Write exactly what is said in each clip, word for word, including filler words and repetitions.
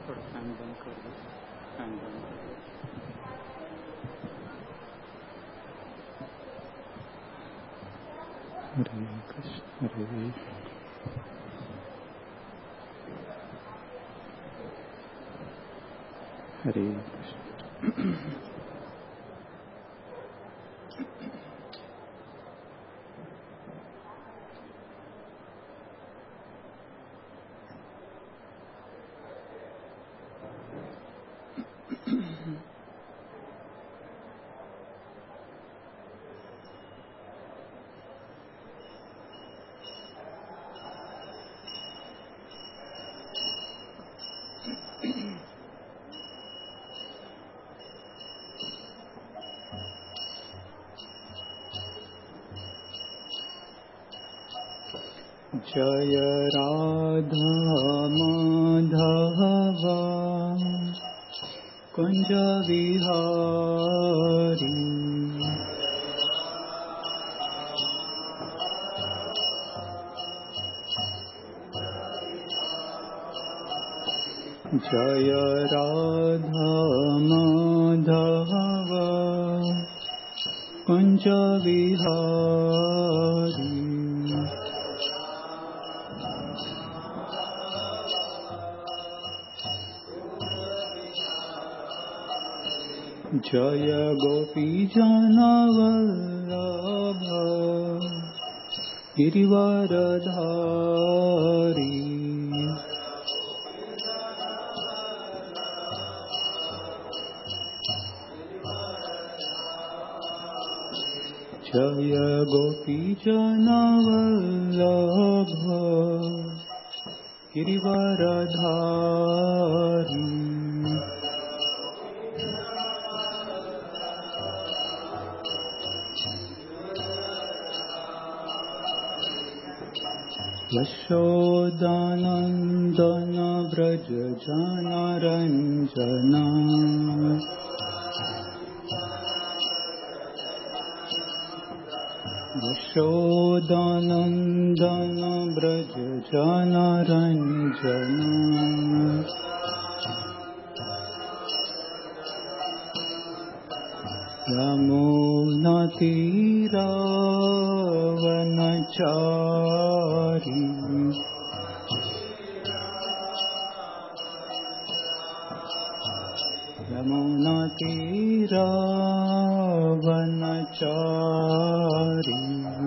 थोड़ा फैन बंद कर दो, फैन बंद कर दो। हरे कृष्ण हरे हरे कृष्ण। जय राधा माधव कुंज विहारी, जय राधा माधव कुंज विहारी, जय गोपी जनवल्लभ गिरिवरधारी, जय गोपी जनवल्लभ गिरिवरधारी, यशोदानंदन व्रज जनरंजना, यशोदानंदन व्रज जनरंजना, यमुनातीरावनचारी, यमुनातीरावनचारी,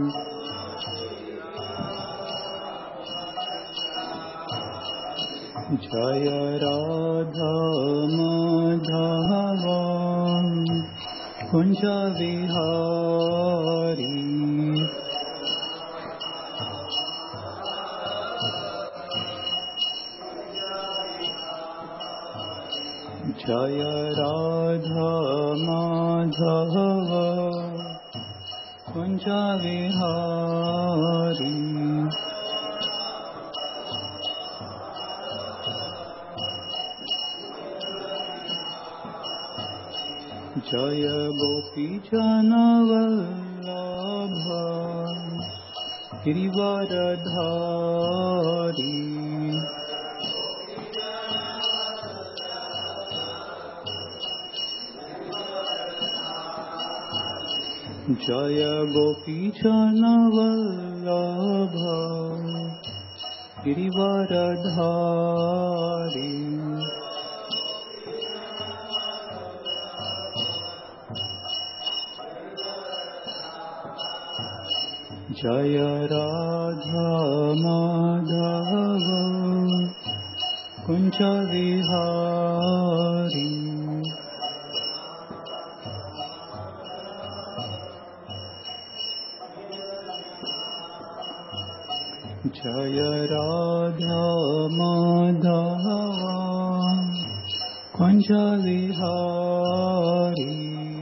जय राधा माधव कुंज विहारी, जय राधा माधव कुंज विहारी, जय गोपी जनवल्लभ गिरिवरधारी, जय गोपी जनवल्लभ गिरिवरधारी, जय राधा माधव कुंज विहारी, जय राधा माधव कुंज विहारी,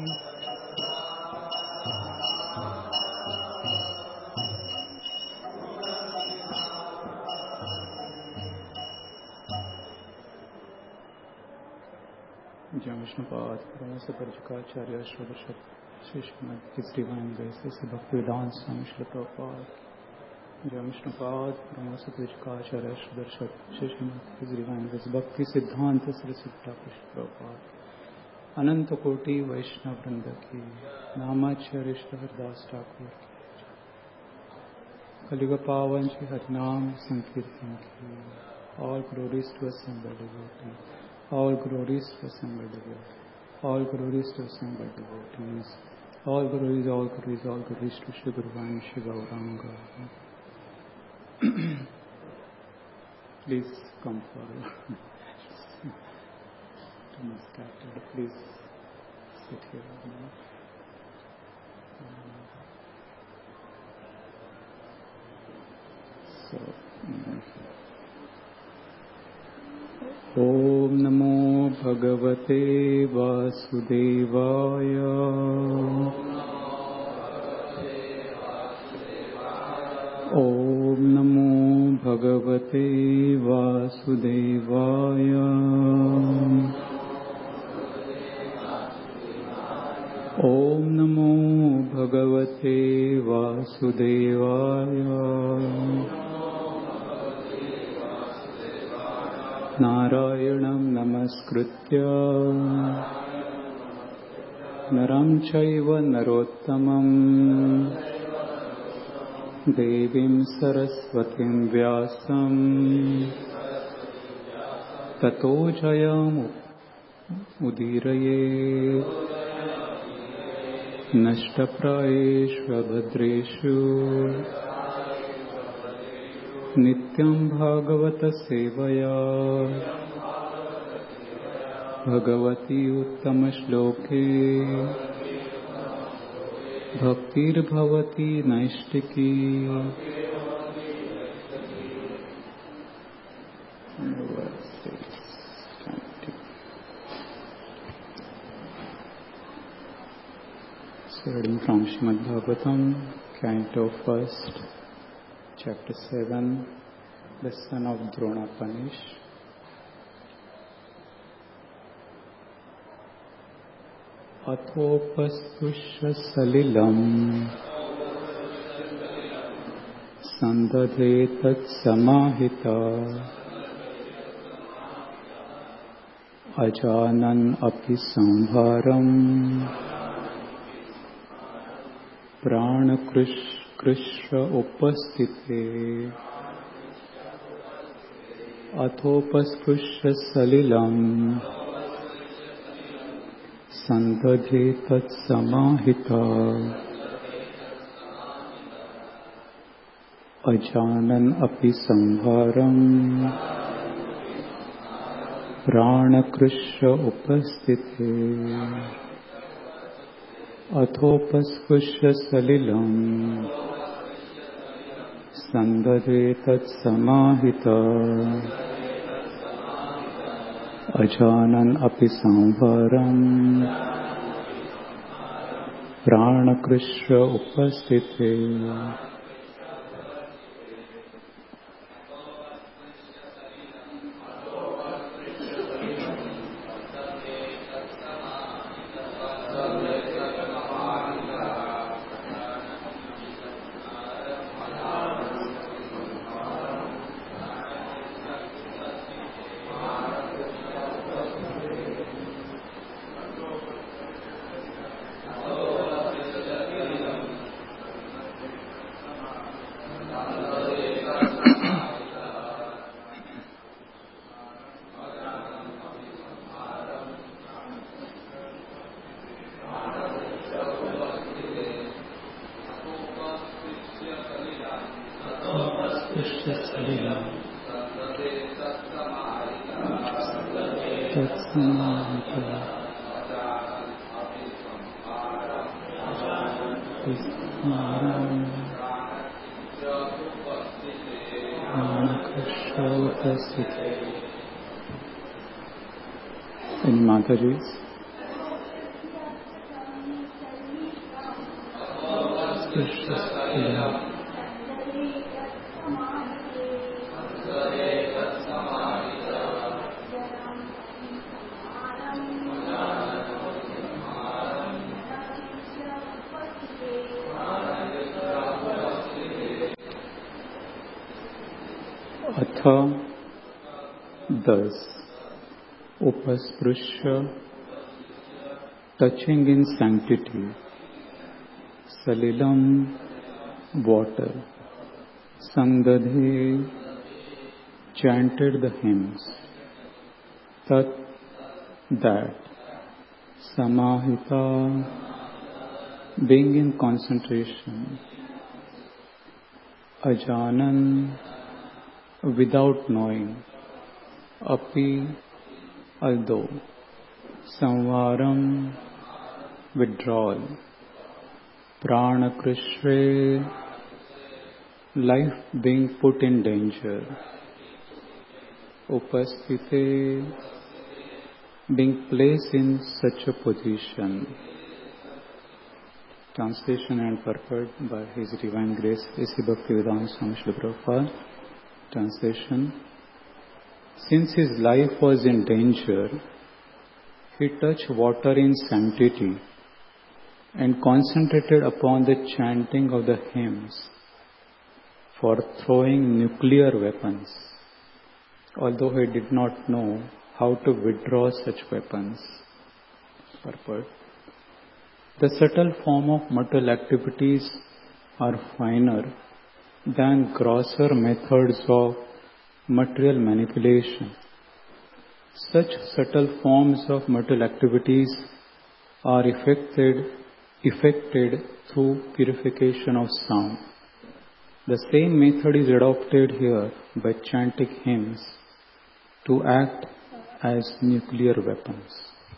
जय विष्णुपाद परमहंस परिव्राजकाचार्य षोडश श्री श्रीमद डिवाइन ग्रेस भक्तिवेदांत स्वामी श्रील प्रभुपाद जय विष्णुपाद ब्रह्मसुद्धाचार्य सुदर्शन श्री भक्ति सिद्धांत श्री सिद्धाकृष्ण प्रभुपाद अनंत कोटि वैष्णव वृंद की नामाचार्य हरदास ठाकुर की कलियुग पावन श्री हरिनाम संकीर्तन की all glories to assembled devotees, all glories to assembled devotees, all glories to assembled devotees, all glories, all glories, all glories to Shri Guru and Shri Gauranga. Please come forward. Too much scattered. Please sit here. So. Um, Om Namo Bhagavate Vasudevaya. Om Namo Bhagavate Vasudevaya. Om Namo Bhagavate Vasudevaya. Narayanam Namaskritya Naram Chaiva Narottamam Devim Saraswatim Vyasam Tato Jayam Udiraye Nashtaprayeshu Abhadreshu Nityam Bhagavata Sevaya Bhagavati Uttama Shloke Bhaktir Bhavati Naishtiki. So reading from Srimad Bhagavatam, Canto First, Chapter seven, the son of Dronapanish. Athopaspusha salilam sandadhe tat samahita ajanan api sambharam prana krish Krishna upasthite athopaspusha salilam sandadhe tat samahita ajanan api sambharam prana Krishna upasthite athopaspusha salilam sandadhe tat samahita ajanan api sambharam prana Krishna upasthite. Any Mataji's? Tatha, thus, Upasprushya, touching in sanctity, Salilam, water, Sandadhe, chanted the hymns, Tat, that, Samahita, being in concentration, Ajanan, without knowing, Api, although, Samvaram, withdrawal, Pranakrishve, life being put in danger, Upasthite, being placed in such a position. Translation and purport by His Divine Grace A C Bhaktivedanta Swami Srila Prabhupada. Translation. Since his life was in danger, he touched water in sanctity and concentrated upon the chanting of the hymns for throwing nuclear weapons, although he did not know how to withdraw such weapons. Purport. The subtle form of material activities are finer than grosser methods of material manipulation. Such subtle forms of material activities are effected, effected through purification of sound. The same method is adopted here by chanting hymns to act as nuclear weapons.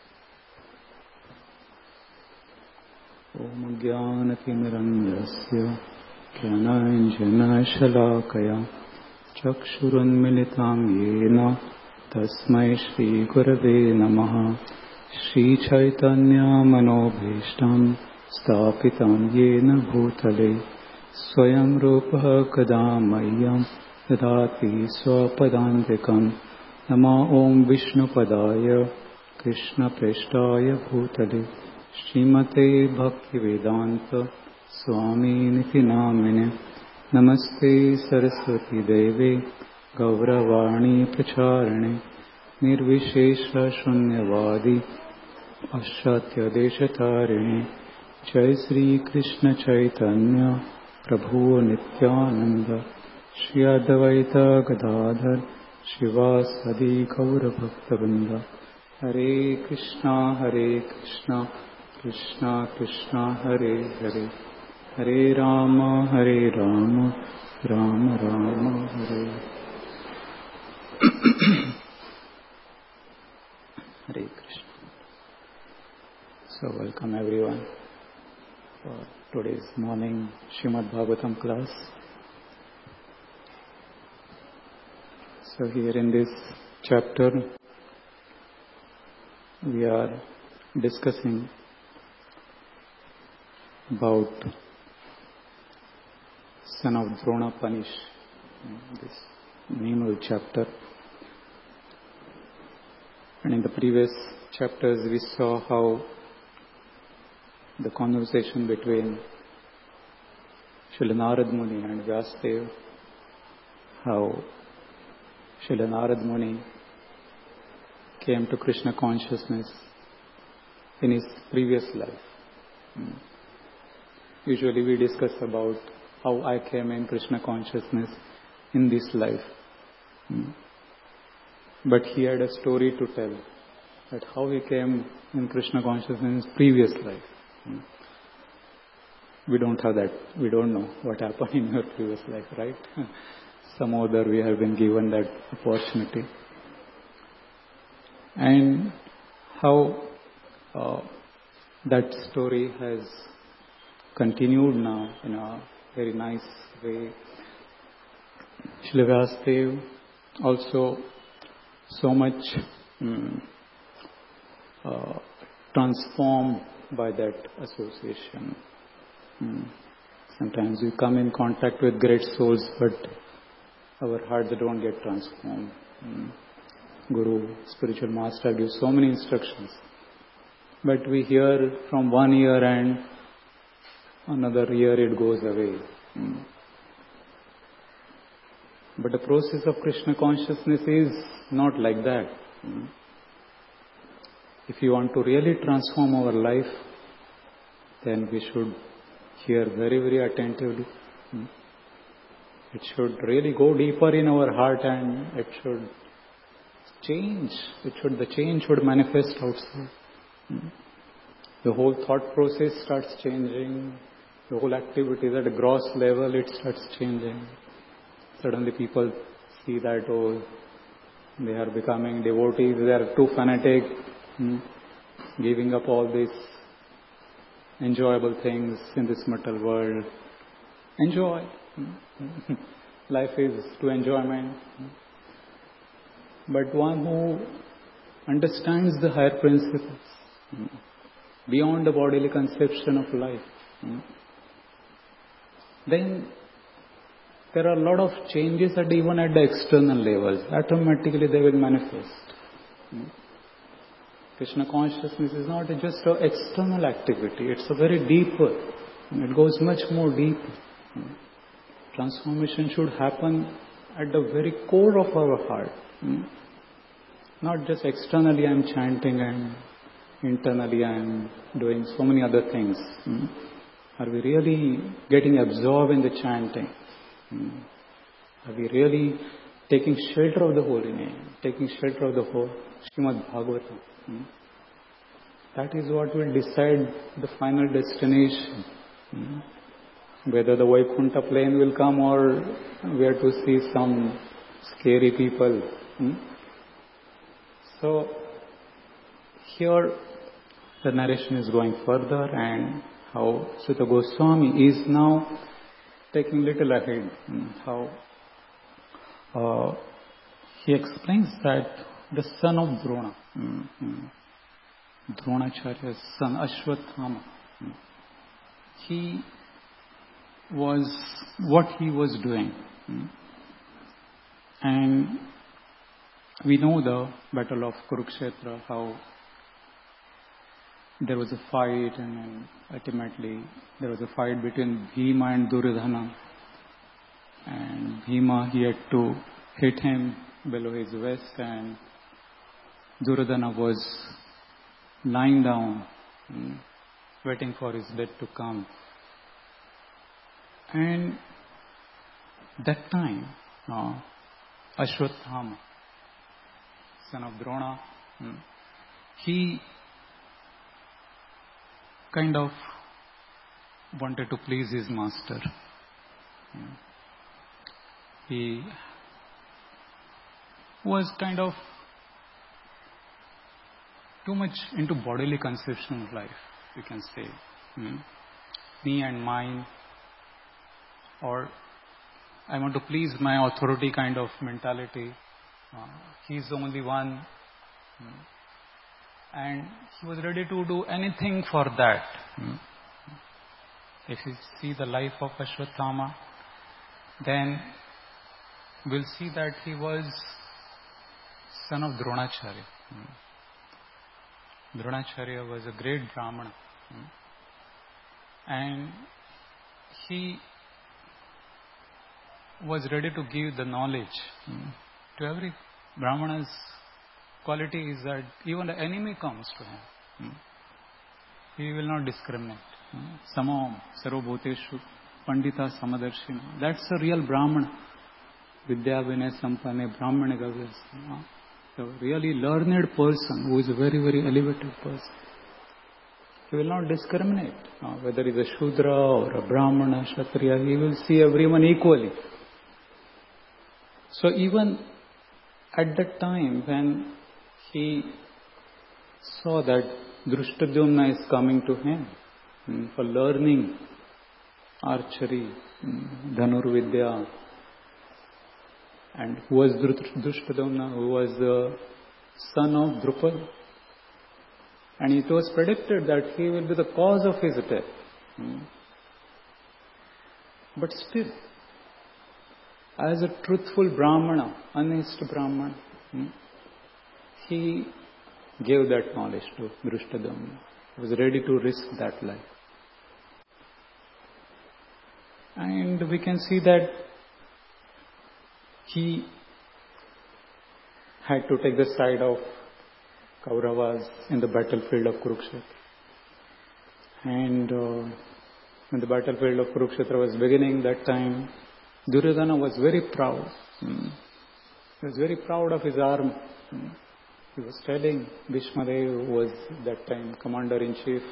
Om Jnanatinmirandasya Jnananjana Shalakaya Chakshurunmilitam Yena Tasmai Shri Gurave Namaha Shri Chaitanya Manobhishtam Stapitam Yena Bhutale Swayam Rupa Kadamayyam Dadati Swapadantikam Nama Om Vishnu Padaya Krishna Preshtaya Bhutale Srimate Bhaktivedanta Swami Niti Namine Namaste Saraswati Deve Gauravani Pracharane Nirvishesha Shunyavadi Ashatya Deshatarine Jai Sri Krishna Chaitanya Prabhu Nityananda Shri Advaita Gadadhar Shivasadi Gaura Bhaktabinda Hare Krishna Hare Krishna Krishna Krishna Hare Hare Hare Rama Hare Rama Rama Rama Hare Hare Krishna. So welcome everyone for today's morning Srimad Bhagavatam class. So here in this chapter we are discussing about son of Drona Panish, this name of the chapter. And in the previous chapters we saw how the conversation between Srila Narad Muni and Vyasadeva, how Srila Narad Muni came to Krishna consciousness in his previous life. Usually we discuss about how I came in Krishna consciousness in this life. But he had a story to tell, that how he came in Krishna consciousness in his previous life. We don't have that. We don't know what happened in your previous life, right? Some other we have been given that opportunity. And how uh, that story has continued now in a very nice way. Srila Vyasadeva also so much um, uh, transformed by that association. Mm. Sometimes we come in contact with great souls, but our hearts don't get transformed. Mm. Guru, spiritual master gives so many instructions, but we hear from one ear and another year it goes away. Mm. But the process of Krishna consciousness is not like that. If you want to really transform our life, then we should hear very, very attentively. It should really go deeper in our heart, and it should change. It should, the change should manifest outside. The whole thought process starts changing. The whole activities at a gross level, it starts changing. Suddenly people see that, oh, they are becoming devotees, they are too fanatic, hmm, giving up all these enjoyable things in this material world. Enjoy. Hmm. Life is to enjoyment. But one who understands the higher principles, hmm, beyond the bodily conception of life, hmm, then there are a lot of changes at even at the external levels. Automatically they will manifest. Hmm. Krishna consciousness is not just an external activity. It's a very deeper. It goes much more deep. Hmm. Transformation should happen at the very core of our heart. Hmm. Not just externally I am chanting and internally I am doing so many other things. Hmm. Are we really getting absorbed in the chanting? Hmm. Are we really taking shelter of the holy name, taking shelter of the whole Srimad Bhagavatam? Hmm. That is what will decide the final destination. Hmm. Whether the Vaikuntha plane will come or we are to see some scary people. Hmm. So here the narration is going further, and how Sutta Goswami is now taking little ahead. How uh, he explains that the son of Drona, mm-hmm, Dronacharya's son, Ashwatthama, mm, he was what he was doing. Mm, and we know the battle of Kurukshetra, how there was a fight, and then ultimately there was a fight between Bhima and Duryodhana. And Bhima, he had to hit him below his waist, and Duryodhana was lying down, mm, waiting for his death to come. And that time, uh, Ashwatthama, son of Drona, mm, he kind of wanted to please his master. Mm. He was kind of too much into bodily conception of life, you can say. Hmm. Me and mine, or I want to please my authority kind of mentality. Uh, he's the only one. Hmm. And he was ready to do anything for that. Hmm. If you see the life of Ashwatthama, then we'll see that he was son of Dronacharya. Hmm. Dronacharya was a great Brahmana. Hmm. And he was ready to give the knowledge. Hmm. To every Brahmana's quality is that even the enemy comes to him. Hmm. He will not discriminate. Hmm. Samam, Sarvabhuteshu, Pandita Samadarshina. That's a real Brahmana. Vidya Vinay Sampanne Brahmana Gavyas. A really learned person who is a very, very elevated person. He will not discriminate. Uh, whether he is a Shudra or a Brahmana, Kshatriya, he will see everyone equally. So even at that time when he saw that Drishtadyumna is coming to him um, for learning archery, um, Dhanurvidya, and who was Drishtadyumna, who was the son of Drupad. And it was predicted that he will be the cause of his death. Hmm. But still, as a truthful Brahmana, honest Brahmana, hmm, he gave that knowledge to Drishtadyumna. He was ready to risk that life. And we can see that he had to take the side of Kauravas in the battlefield of Kurukshetra. And uh, when the battlefield of Kurukshetra was beginning, that time Duryodhana was very proud. Hmm. He was very proud of his army. Hmm. He was telling Bhishma Dev, who was that time commander-in-chief,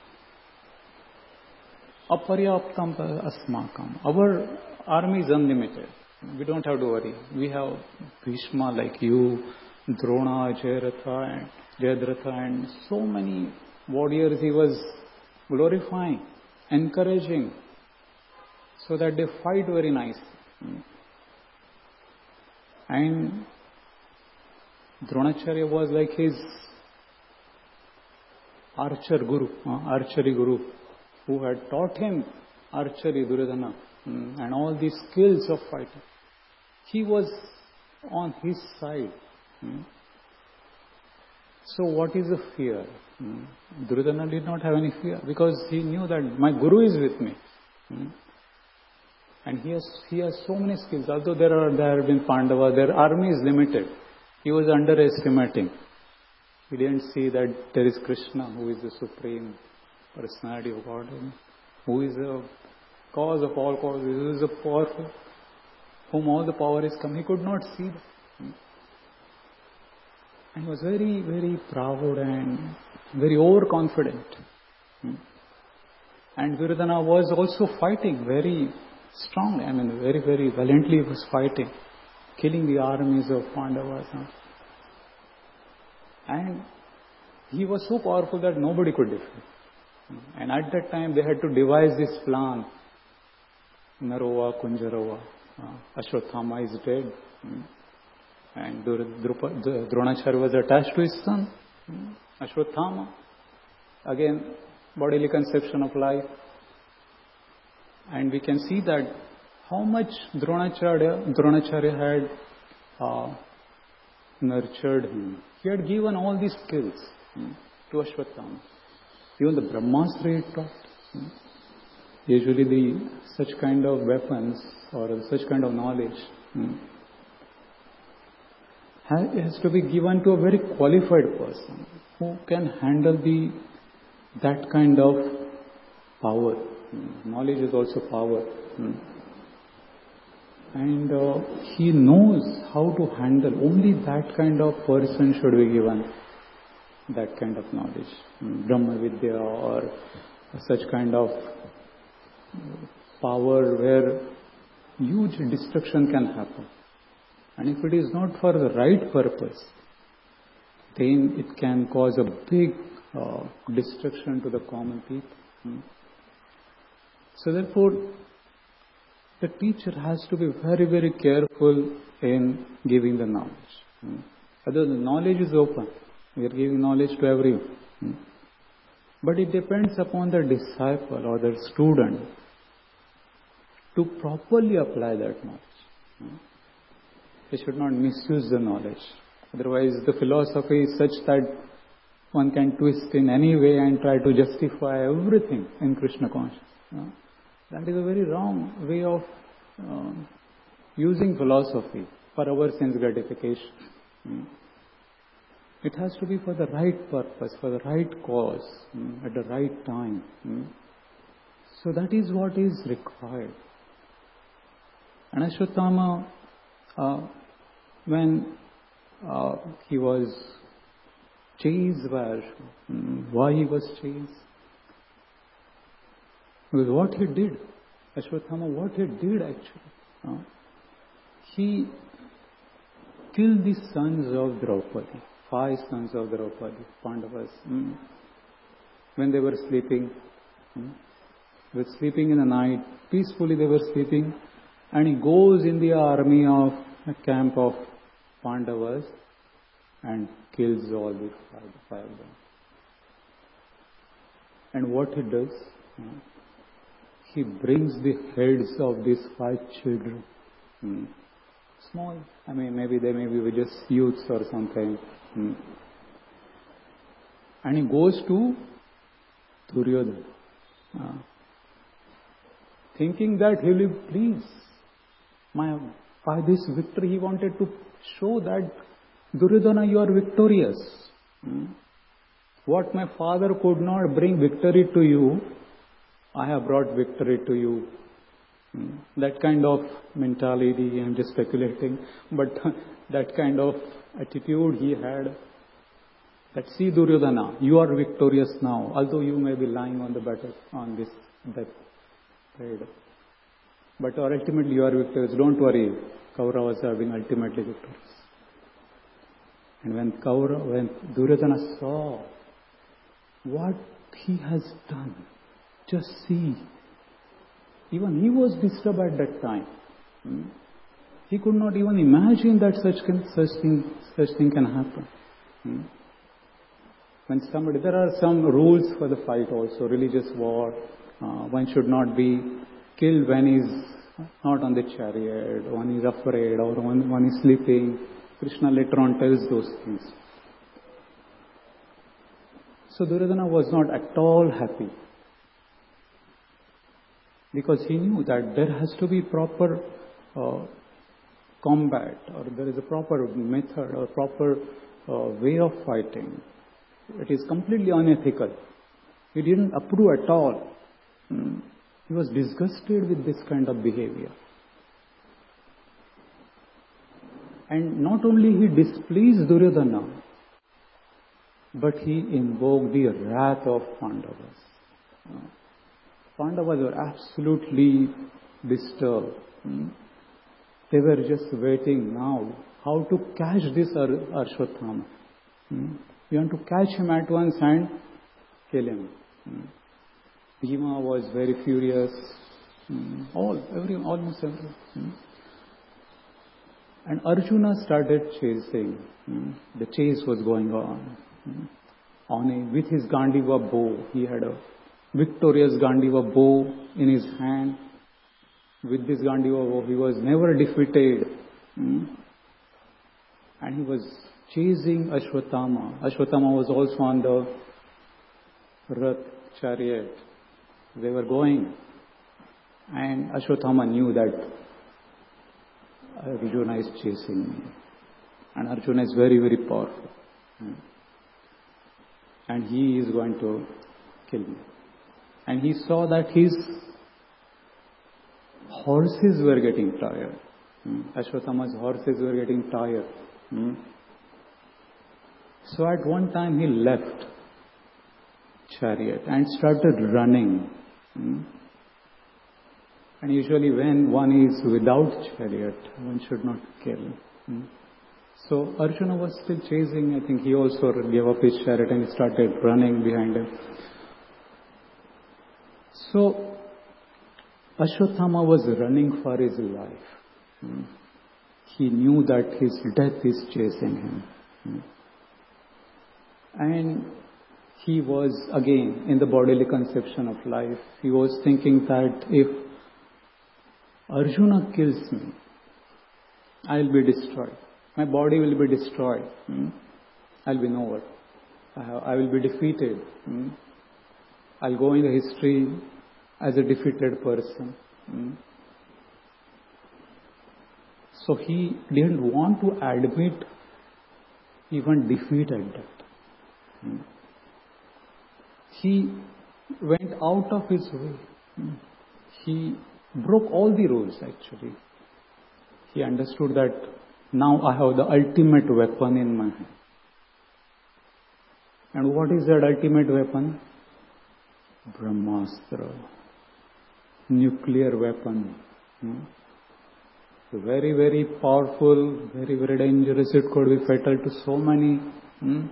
Aparyaptam asmakam. Our army is unlimited. We don't have to worry. We have Bhishma like you, Drona, Jayadrata, and Jayadratha, and so many warriors he was glorifying, encouraging, so that they fight very nicely. And Dronacharya was like his archer guru, uh, archery guru, who had taught him archery, Duryodhana, and all these skills of fighting. He was on his side. So what is the fear? Duryodhana did not have any fear, because he knew that my guru is with me. And he has, he has so many skills. Although there are there have been Pandavas, their army is limited. He was underestimating. He didn't see that there is Krishna, who is the supreme personality of God, who is the cause of all causes, who is the powerful, whom all the power is come. He could not see that. And he was very, very proud and very overconfident. And Duryodhana was also fighting very strong. I mean, very, very valiantly he was fighting, killing the armies of Pandavas. And he was so powerful that nobody could defeat. And at that time they had to devise this plan. Narova, Kunjarova, uh, Ashwatthama is dead. And Dronacharya was attached to his son, Ashwatthama. Again, bodily conception of life. And we can see that how much Dronacharya, Dronacharya had uh, nurtured him. He had given all these skills hmm, to Ashwatthama. Even the Brahmastra he taught. Hmm. Usually the such kind of weapons or such kind of knowledge hmm, has to be given to a very qualified person who can handle the that kind of power. Hmm. Knowledge is also power. Hmm. And uh, he knows how to handle. Only that kind of person should be given that kind of knowledge. Hmm. Brahma Vidya or such kind of power where huge destruction can happen. And if it is not for the right purpose, then it can cause a big uh, destruction to the common people. Hmm. So therefore, the teacher has to be very, very careful in giving the knowledge. Hmm. Although the knowledge is open, we are giving knowledge to everyone. Hmm. But it depends upon the disciple or the student to properly apply that knowledge. Hmm. They should not misuse the knowledge. Otherwise, the philosophy is such that one can twist in any way and try to justify everything in Krishna consciousness. Hmm. That is a very wrong way of uh, using philosophy for our sense gratification. Mm. It has to be for the right purpose, for the right cause, mm, at the right time. Mm. So that is what is required. And Ashwatthama, uh, when uh, he was chased by Ashwa, mm, why he was chased? Because what he did, Ashwatthama, what he did actually, uh, he killed the sons of Draupadi, five sons of Draupadi, Pandavas, mm, when they were sleeping. Mm, they were sleeping in the night, peacefully they were sleeping, and he goes in the army of a camp of Pandavas and kills all the five, five of them. And what he does, uh, he brings the heads of these five children. Hmm. Small, I mean, maybe they may be just youths or something. Hmm. And he goes to Duryodhana, uh, thinking that he will please my By this victory, he wanted to show that, Duryodhana, you are victorious. Hmm? What my father could not bring victory to you, I have brought victory to you. Hmm? That kind of mentality, I'm just speculating, but that kind of attitude he had, that see, Duryodhana, you are victorious now, although you may be lying on the battle, on this death bed. But ultimately you are victorious. Don't worry, Kauravas have been ultimately victorious. And when Kaurava, when Duryodhana saw what he has done, just see, even he was disturbed at that time. Hmm? He could not even imagine that such can, such thing, such thing can happen. Hmm? When somebody, there are some rules for the fight also, religious war. Uh, one should not be killed when he is not on the chariot, one is afraid, or one, one is sleeping. Krishna later on tells those things. So Duryodhana was not at all happy, because he knew that there has to be proper uh, combat, or there is a proper method or proper uh, way of fighting. It is completely unethical. He didn't approve at all. Hmm. He was disgusted with this kind of behavior. And not only he displeased Duryodhana, but he invoked the wrath of Pandavas. Pandavas were absolutely disturbed. Hmm. They were just waiting now how to catch this Ar- Ashwatthama. Hmm. We want to catch him at once and kill him. Hmm. Bhima was very furious. Hmm. All, every, almost everyone. Hmm. And Arjuna started chasing. Hmm. The chase was going on. Hmm. On a, with his Gandiva bow, he had a victorious Gandiva bow in his hand. With this Gandiva bow, he was never defeated. Hmm. And he was chasing Ashwatthama. Ashwatthama was also on the Rath chariot. They were going. And Ashwatthama knew that Arjuna is chasing me. And Arjuna is very, very powerful. And he is going to kill me. And he saw that his horses were getting tired. Ashwatthama's horses were getting tired. So at one time he left chariot and started running. And usually when one is without chariot, one should not kill. So Arjuna was still chasing. I think he also gave up his chariot and started running behind him. So Ashwatthama was running for his life. He knew that his death is chasing him. And he was again in the bodily conception of life. He was thinking that if Arjuna kills me, I will be destroyed. My body will be destroyed. Hmm? I will be nowhere. I will be defeated. Hmm? I will go in the history as a defeated person. Hmm? So he didn't want to admit even defeat at that. Hmm? He went out of his way. Hmm? He broke all the rules actually. He understood that now I have the ultimate weapon in my hand. And what is that ultimate weapon? Brahmastra. Nuclear weapon. Hmm? Very, very powerful, very, very dangerous. It could be fatal to so many. Hmm?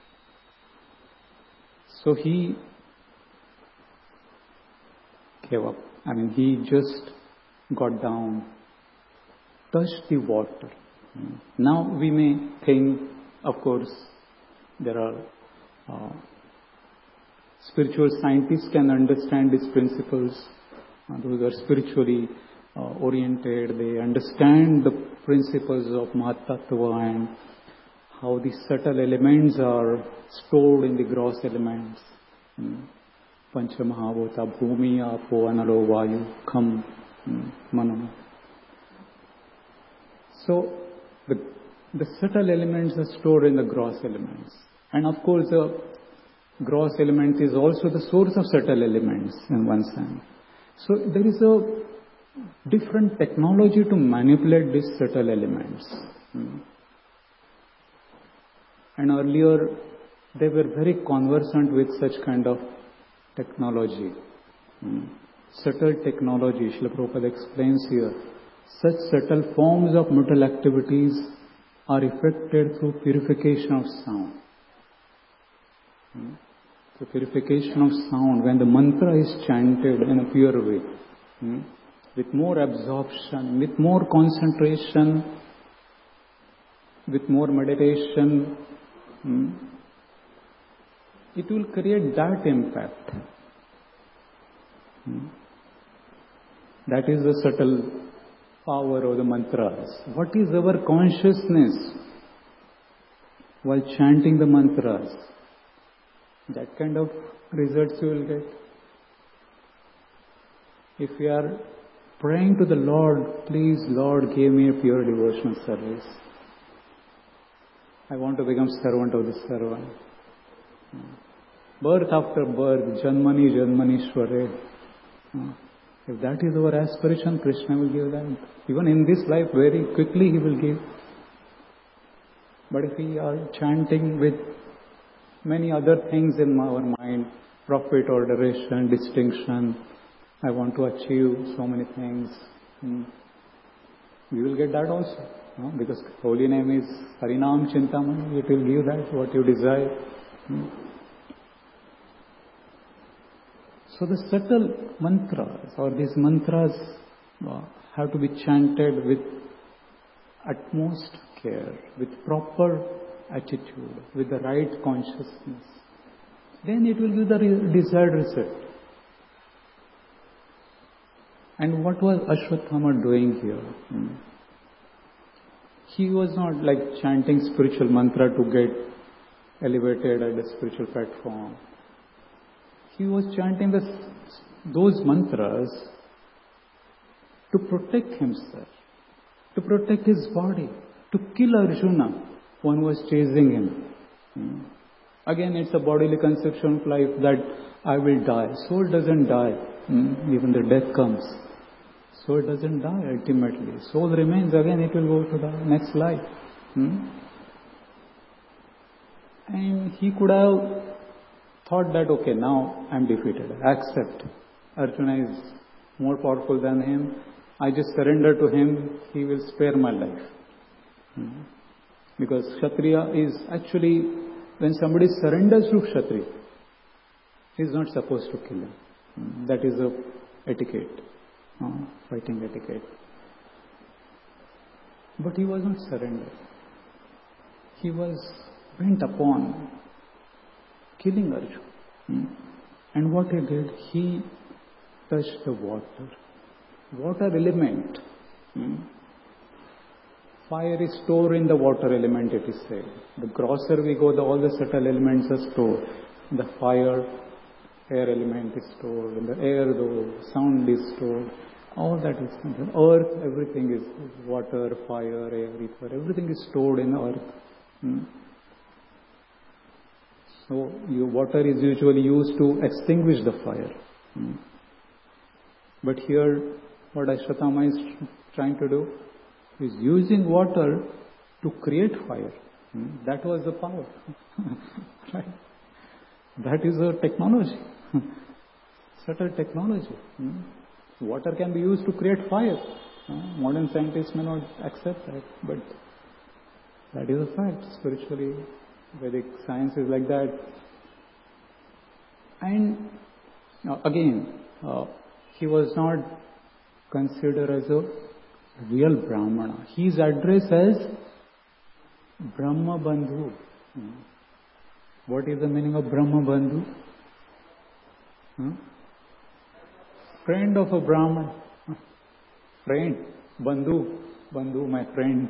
So he gave up. I mean, he just got down, touched the water. Hmm. Now we may think, of course, there are uh, spiritual scientists can understand these principles. Uh, those are spiritually uh, oriented. They understand the principles of Mahatattva and how the subtle elements are stored in the gross elements. Hmm. Panchamahavota, Bhumi, Apo, Analo, Vayu, Kham, Mano. So the, the subtle elements are stored in the gross elements. And of course the gross element is also the source of subtle elements in one sense. So there is a different technology to manipulate these subtle elements. And earlier they were very conversant with such kind of technology. Subtle technology, Srila Prabhupada explains here. Such subtle forms of mental activities are effected through purification of sound. The purification of sound, when the mantra is chanted in a pure way, hmm, with more absorption, with more concentration, with more meditation, hmm, it will create that impact. Hmm. That is the subtle power of the mantras. What is our consciousness while chanting the mantras? That kind of results you will get. If you are praying to the Lord, please Lord give me a pure devotional service. I want to become servant of the servant. Birth after birth, Janmani Janmani Shware. If that is our aspiration, Krishna will give that. Even in this life, very quickly He will give. But if we are chanting with many other things in our mind, profit or duration, distinction, I want to achieve so many things, hmm, we will get that also. No? Because holy name is Harinam Chintamani, it will give that what you desire. Hmm. So the subtle mantras or these mantras uh, have to be chanted with utmost care, with proper attitude, with the right consciousness. Then it will give the re- desired result. And what was Ashwatthama doing here? Hmm. He was not like chanting spiritual mantra to get elevated at the spiritual platform. He was chanting this, those mantras to protect himself, to protect his body, to kill Arjuna, one was chasing him. Hmm. Again, it's a bodily conception of life that I will die. Soul doesn't die. Hmm. Even the death comes. Soul doesn't die ultimately. Soul remains. Again, it will go to the next life. Hmm. And he could have thought that, okay, now I'm defeated. Accept. Arjuna is more powerful than him. I just surrender to him. He will spare my life. Hmm. Because Kshatriya is actually, when somebody surrenders to Kshatriya, he is not supposed to kill him. Hmm. That is a etiquette, uh, fighting etiquette. But he was not surrendered. He was bent upon killing Arjuna. Hmm. And what he did, he touched the water. Water element. Hmm. Fire is stored in the water element, it is said. The grosser we go, the, all the subtle elements are stored. The fire, air element is stored. In the air, the sound is stored. All that is stored. Earth, everything is water, fire, air, ether. Everything is stored in earth. Hmm. So, your water is usually used to extinguish the fire. Hmm. But here, what Ashwatthama is trying to do is using water to create fire. Hmm. That was the power. Right? That is a technology. Subtle technology. Hmm. Water can be used to create fire. Uh, modern scientists may not accept that, but that is a fact. Spiritually, Vedic science is like that. And uh, again, uh, he was not considered as a real Brahmana. He is addressed as Brahma Bandhu. Hmm. What is the meaning of Brahma Bandhu? Hmm? Friend of a Brahman. Friend. Bandhu. Bandhu, my friend.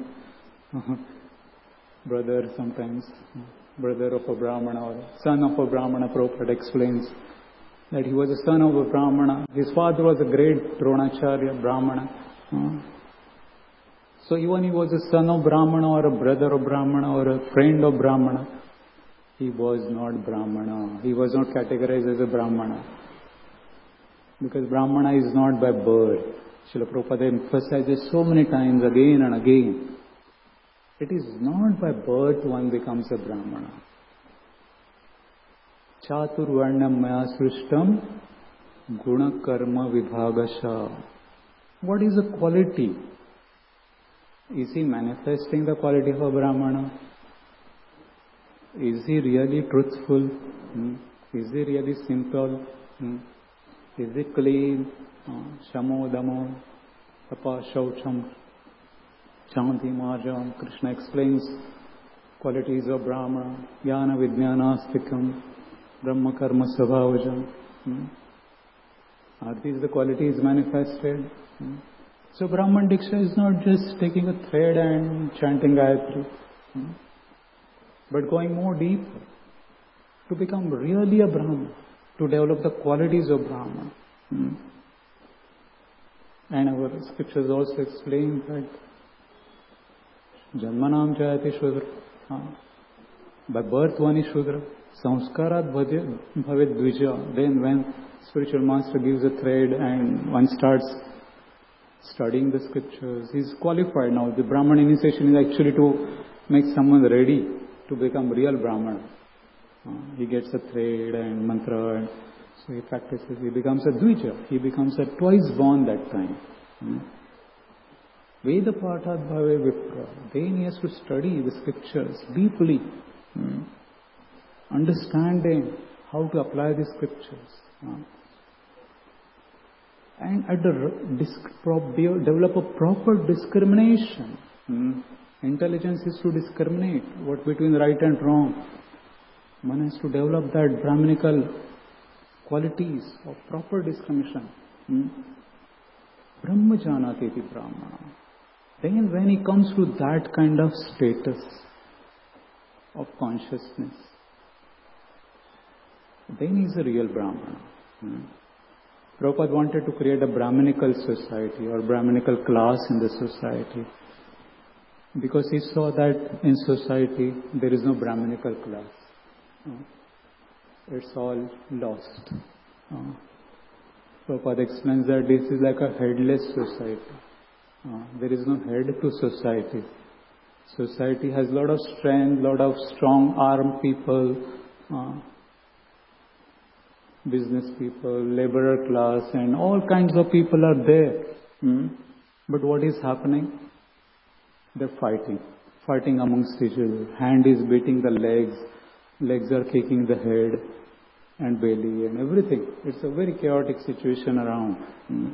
Brother sometimes. Brother of a Brahmana or son of a Brahmana. Prabhupada explains that he was a son of a Brahmana. His father was a great Dronacharya Brahmana. So even he was a son of Brahmana or a brother of Brahmana or a friend of Brahmana, he was not Brahmana. He was not categorized as a Brahmana. Because Brahmana is not by birth. Srila Prabhupada emphasizes so many times again and again. It is not by birth one becomes a Brahmana. Chatur varnam maya srishtam guna karma vibhagasha. What is the quality? Is he manifesting the quality of a Brahmana? Is he really truthful? Hmm? Is he really simple? Hmm? Is he clean? Shamo, Damo, Tapa, Shaucham, Chanti, Marjam. Krishna explains qualities of Brahmana. Jnana, Vijnana, Astikam, Brahma, Karma, Svabhavajam. Hmm? Are these the qualities manifested? Hmm? So Brahman Diksha is not just taking a thread and chanting Gayatri, hmm? but going more deeper to become really a Brahman, to develop the qualities of Brahman. Hmm? And our scriptures also explain that Janmanam Jayati Shudra. Uh, by birth one is Shudra. Samskarat Bhavet Dvija. Then when spiritual master gives a thread and one starts studying the scriptures, he is qualified now. The Brahman initiation is actually to make someone ready to become real Brahman. Uh, he gets a thread and mantra, and so he practices. He becomes a Dvija. He becomes a twice born that time. Hmm? Veda Pathat Bhave Vipra. Then he has to study the scriptures deeply, hmm? understanding how to apply the scriptures. Uh, and at the disc, develop a proper discrimination. Hmm? Intelligence is to discriminate what between right and wrong. One has to develop that Brahminical qualities of proper discrimination. Hmm? Brahma janati iti Brahmana. Then when he comes to that kind of status of consciousness, then he is a real Brahmana. Hmm? Prabhupada wanted to create a Brahminical society or Brahminical class in the society, because he saw that in society there is no Brahminical class. Uh, it's all lost. Uh, Prabhupada explains that this is like a headless society. Uh, there is no head to society. Society has a lot of strength, lot of strong armed people, uh, business people, laborer class, and all kinds of people are there. Hmm? But what is happening? They're fighting. Fighting amongst each other. Hand is beating the legs, legs are kicking the head and belly and everything. It's a very chaotic situation around. Hmm?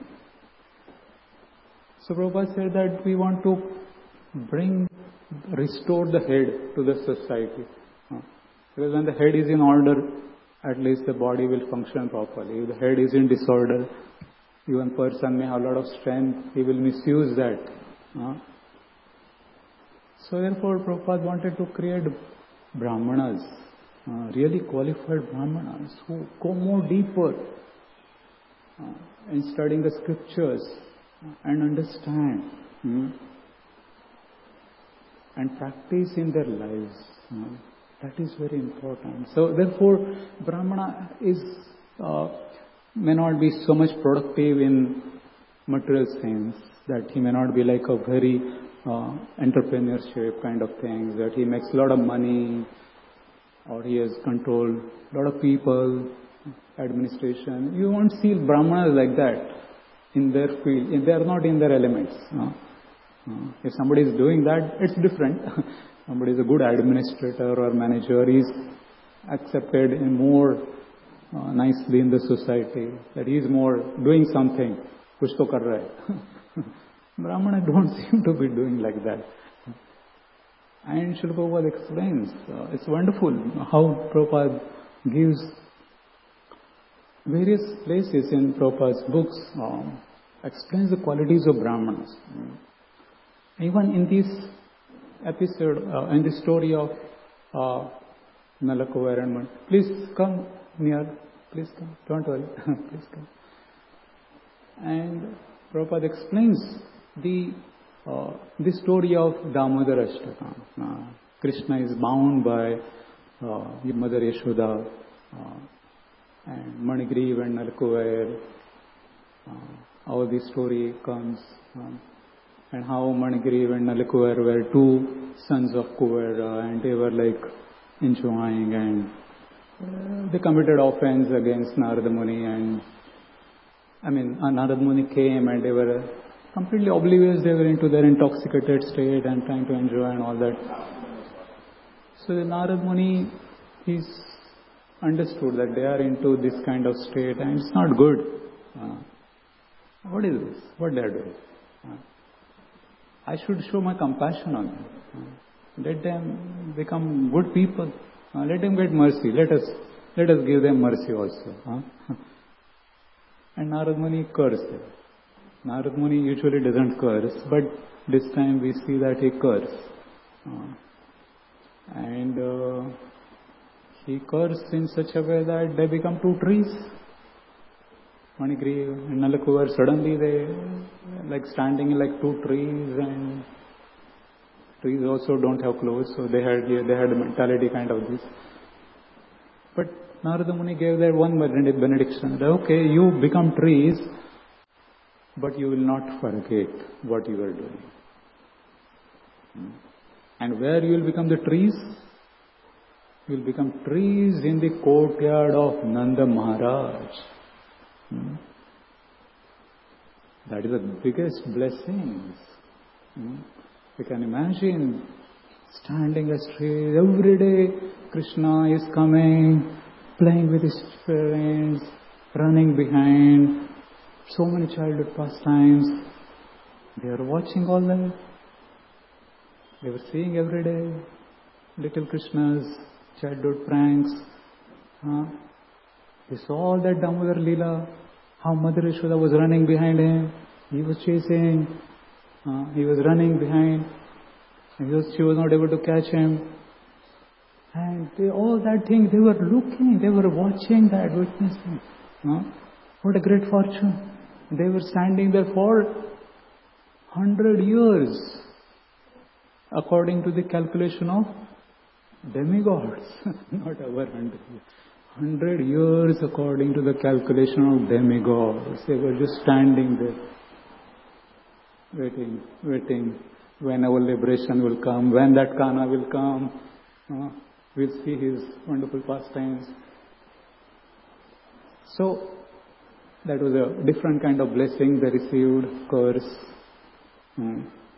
So Prabhupada said that we want to bring, restore the head to the society. Uh, because when the head is in order, at least the body will function properly. If the head is in disorder, even person may have a lot of strength, he will misuse that. Uh, so therefore Prabhupada wanted to create Brahmanas, uh, really qualified Brahmanas who go more deeper uh, in studying the scriptures and understand hmm, and practice in their lives. Uh, that is very important. So therefore, Brahmana is uh, may not be so much productive in material sense, that he may not be like a very uh, entrepreneurship kind of thing, that he makes a lot of money or he has controlled a lot of people, administration. You won't see Brahmanas like that in their field. They are not in their elements. Uh, uh, if somebody is doing that, it's different. Somebody is a good administrator or manager, he is accepted in more uh, nicely in the society, that he is more doing something. Kuch to kar raha hai. Brahmana don't seem to be doing like that. And Srila Prabhupada explains, uh, it's wonderful how Prabhupada gives various places in Prabhupada's books, uh, explains the qualities of Brahmanas. Even in this episode, uh, in the story of uh, Nalakova and please come near, please come, don't worry, please come. And Prabhupada explains the Uh, the story of Damodar Ashtakam. Uh, Krishna is bound by uh, Mother Yashoda uh, and Manigriv and Nalkuvar. Uh, all this story comes uh, and how Manigriv and Nalkuvar were two sons of Kuvera, and they were like enjoying, and uh, they committed offense against Narada Muni, and I mean Narada Muni came and they were uh, completely oblivious. They were into their intoxicated state and trying to enjoy and all that. So the Narada Muni, he's understood that they are into this kind of state and it's not good. Uh, what is this? What they are doing? Uh, I should show my compassion on them. Uh, let them become good people. Uh, let them get mercy. Let us let us give them mercy also. Uh. And Narada Muni cursed them. Narada Muni usually doesn't curse, but this time we see that he cursed. Uh, and uh, he cursed in such a way that they become two trees. Manigriv and Nalakuvar, suddenly they like standing like two trees, and trees also don't have clothes, so they had they had a mentality kind of this. But Narada Muni gave their one benediction that okay, you become trees, but you will not forget what you are doing. And where you will become the trees? You will become trees in the courtyard of Nanda Maharaj. Hmm. That is the biggest blessings. Hmm. You can imagine standing as trees. Every day Krishna is coming, playing with his friends, running behind. So many childhood pastimes. They are watching all that. They were seeing every day little Krishna's childhood pranks. Huh? They saw all that Damodar Leela, how Mother Yashoda was running behind him. He was chasing. Uh, he was running behind. And he was, she was not able to catch him. And they, all that thing, they were looking, they were watching that, witnessing. Huh? What a great fortune. They were standing there for hundred years, according to the calculation of demigods, not our hundred years. Hundred years according to the calculation of demigods. They were just standing there, waiting, waiting, when our liberation will come, when that Kana will come, uh, we'll see his wonderful pastimes. So, that was a different kind of blessing they received, curse. Hmm.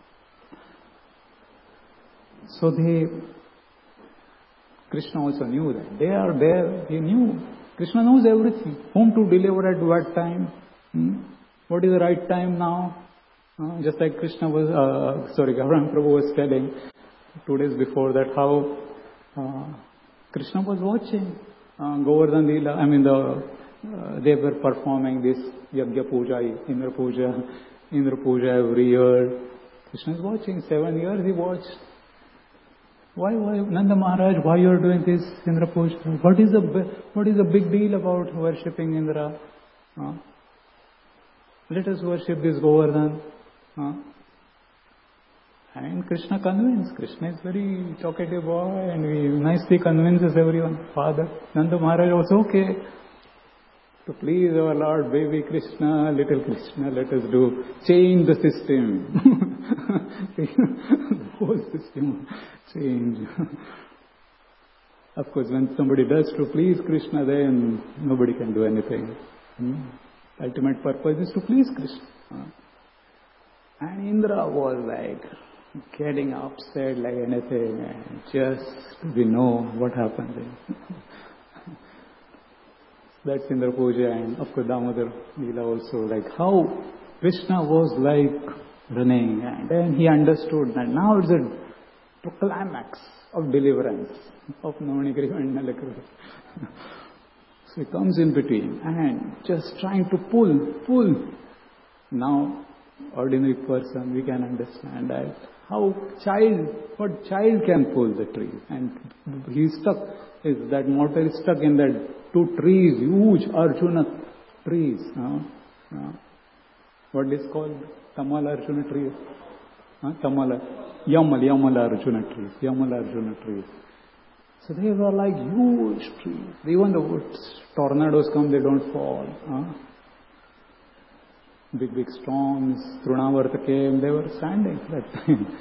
So they, Krishna also knew that. They are there, he knew. Krishna knows everything. Whom to deliver at what time. Hmm? What is the right time now? Uh, just like Krishna was, uh, sorry, Gauranga Prabhu was telling two days before that how uh, Krishna was watching uh, Govardhan Leela, I mean the Uh, they were performing this Yagya Puja, Indra Puja, Indra Puja every year. Krishna is watching. Seven years he watched. Why, why, Nanda Maharaj, why you are doing this Indra Puja? What is the what is the big deal about worshipping Indra? Uh, let us worship this Govardhan. Uh, and Krishna convinced. Krishna is very talkative boy, and he nicely convinces everyone. Father Nanda Maharaj was okay. To please our Lord, baby Krishna, little Krishna, let us do, change the system. The whole system, change. Of course, when somebody does to please Krishna, then nobody can do anything. Hmm? Ultimate purpose is to please Krishna. And Indra was like getting upset like anything, and just we know what happened then. That's Indra Puja, and of course Damodar Leela also, like how Krishna was like running, and then he understood that now it's a climax of deliverance of Manigriva and Nalakuvar. So he comes in between and just trying to pull, pull. Now, ordinary person, we can understand that how child, what child can pull the tree, and he is stuck. Is that mortal is stuck in that two trees, huge Arjuna trees. Uh, uh, what is called Tamal Arjuna tree? Huh? Tamala, Yamal, Yamala Arjuna trees, Yamala Arjuna trees. So they were like huge trees. Even the tornadoes come, they don't fall. Huh? Big, big storms, Trunavarta came, they were standing that time.